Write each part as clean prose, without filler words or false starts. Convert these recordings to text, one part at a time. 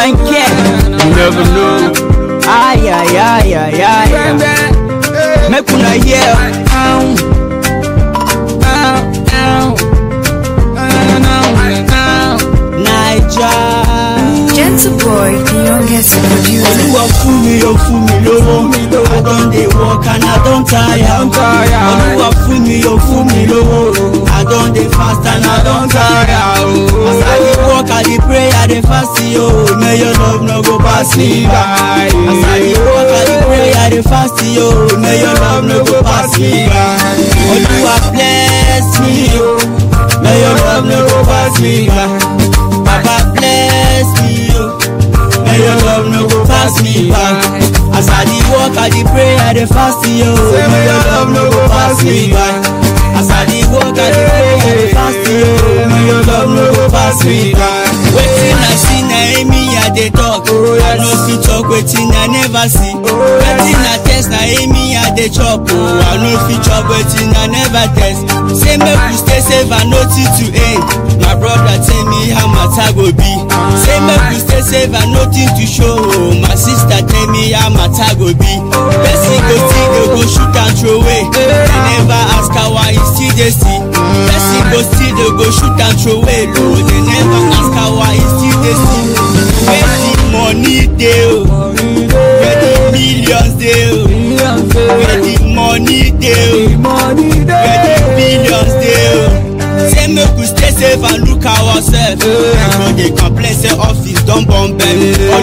ain't care, you never know. Ay, ay, ay, ay, ay. Make una hear. Niger. Gentle boy, the youngest producer. You fool me, low. I don't dey walk and I don't tire. You fool me, low. I don't dey fast and I don't tire. As I dey walk, I dey pray, I dey fast, yo. May your love no go pass me by. As I dey walk, I dey pray, I dey fast, yo. May your love no go pass me by. Oh, you are bless me, yo. May your love no go pass me by. Papa bless me, yo. May your love no go pass me by. As I dey walk, I dey pray, I dey fast, yo. May your love no go pass me by. As I dey walk, I dey pray, I dey fast, yo. May your love no go pass me by. Wetin I see na me I dey talk. I no fit talk wetin I never see. Wetin I taste na me I dey chop. I no fit chop wetin I never taste. Say make we stay safe and nothing to end. My brother tell me how matter go be. Say make we stay safe and nothing to show. My sister tell me how matter go be. Person go see, they go shoot and throw away. They never ask her why he still dey see. Person go see, they go shoot and throw away. They never ask her why he still dey see. Where the money dey, where the millions dey, where the money dey, where the billions dey. Say make we stay safe and look ourselves. Before they complain say office don bomb them.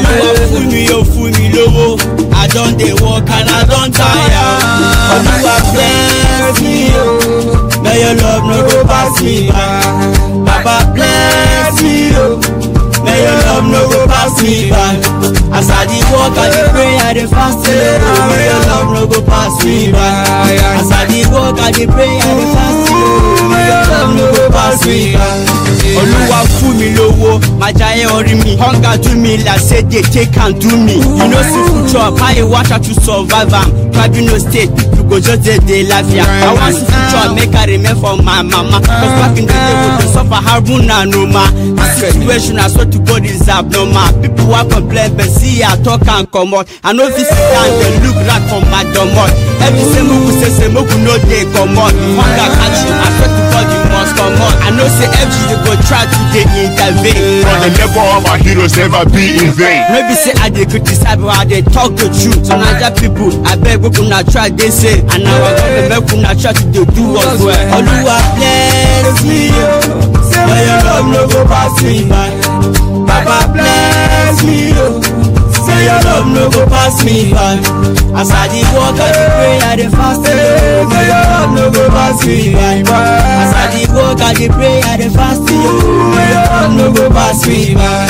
Oluwa fool me lowo. I don dey work and I don tire. Oluwa bless me, yo. May your love no go pass me by. Papa bless me, yo. May your love no go pass me by. As I dey walk, I dey pray, I dey fast, yo. May your love no go pass me by. As I dey walk, I dey pray, I dey fast, yo. May your love no go pass me by. Oluwa fool me lowo, majaye ori mi. Hunger do me like say they take and do me. You know see food chop, how you watch how to survive am. Travel no state, people go just dey laugh ya. I want see food chop, make I remain for my mama. Cause back in the day we dey suffer haruna no ma. This situation I swear to God is abnormal. People wa complain but see I talk and comot. I know this sit down they look right from my domot. Every say moku no dey comot. Hunger catch you, I swear to God you must comot. I know say FG you go try to dey intervene. But the level of our heroes never be in vain. Maybe say I dey criticize but I dey talk the truth. So Naija people, I beg make una try dey say. And now I got make una try to dey do us well. Oluwa bless me, yo. May your love no go pass me by. Papa bless me, yo. Say your love no go pass me by. As I dey walk, I dey pray, I dey fast, yo. May your love no go pass me by. As I dey walk, I dey pray, I dey fast, yo. May your love no go pass me by.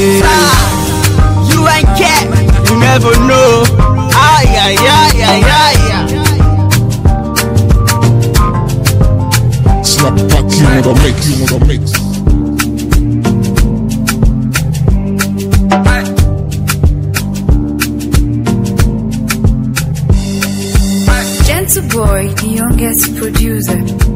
You ain't care, you never know. Ay, ay, ay, ay, ay, ay. Snap back, you wanna mix. Gentle boy, the youngest producer.